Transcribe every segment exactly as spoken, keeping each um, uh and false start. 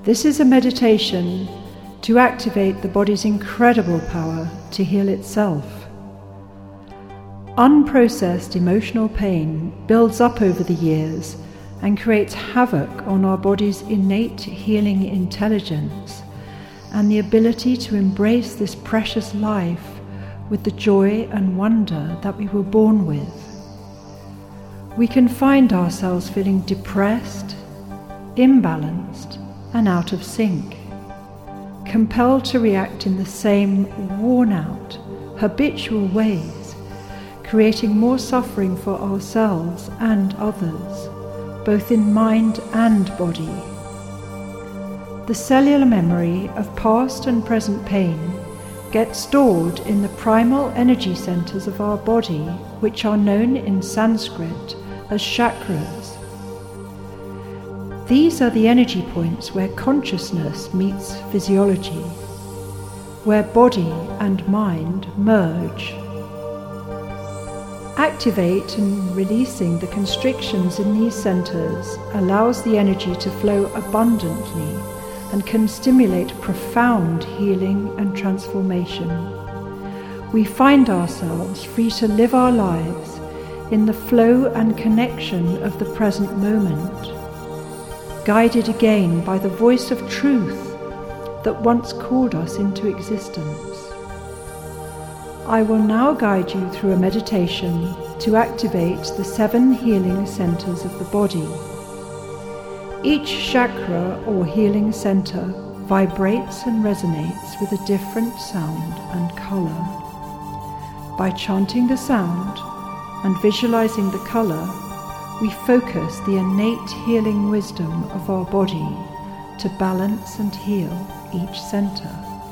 This is a meditation to activate the body's incredible power to heal itself. Unprocessed emotional pain builds up over the years and creates havoc on our body's innate healing intelligence and the ability to embrace this precious life with the joy and wonder that we were born with. We can find ourselves feeling depressed, imbalanced, and out of sync, compelled to react in the same worn-out, habitual ways, creating more suffering for ourselves and others, both in mind and body. The cellular memory of past and present pain gets stored in the primal energy centers of our body, which are known in Sanskrit as chakras. These are the energy points where consciousness meets physiology, where body and mind merge. Activate and releasing the constrictions in these centers allows the energy to flow abundantly and can stimulate profound healing and transformation. We find ourselves free to live our lives in the flow and connection of the present moment, guided again by the voice of truth that once called us into existence. I will now guide you through a meditation to activate the seven healing centers of the body. Each chakra or healing center vibrates and resonates with a different sound and color. By chanting the sound and visualizing the color, we focus the innate healing wisdom of our body to balance and heal each center.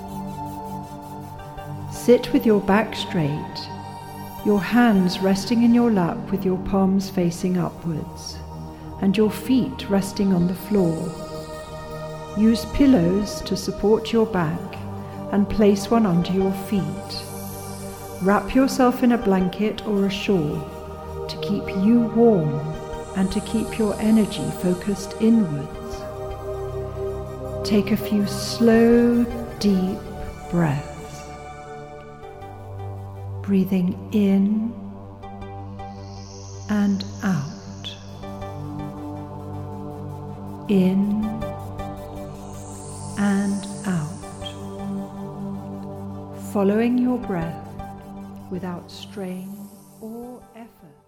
Sit with your back straight, your hands resting in your lap with your palms facing upwards, and your feet resting on the floor. Use pillows to support your back and place one under your feet. Wrap yourself in a blanket or a shawl to keep you warm and to keep your energy focused inwards. Take a few slow, deep breaths. Breathing in and out. In and out. Following your breath without strain or effort.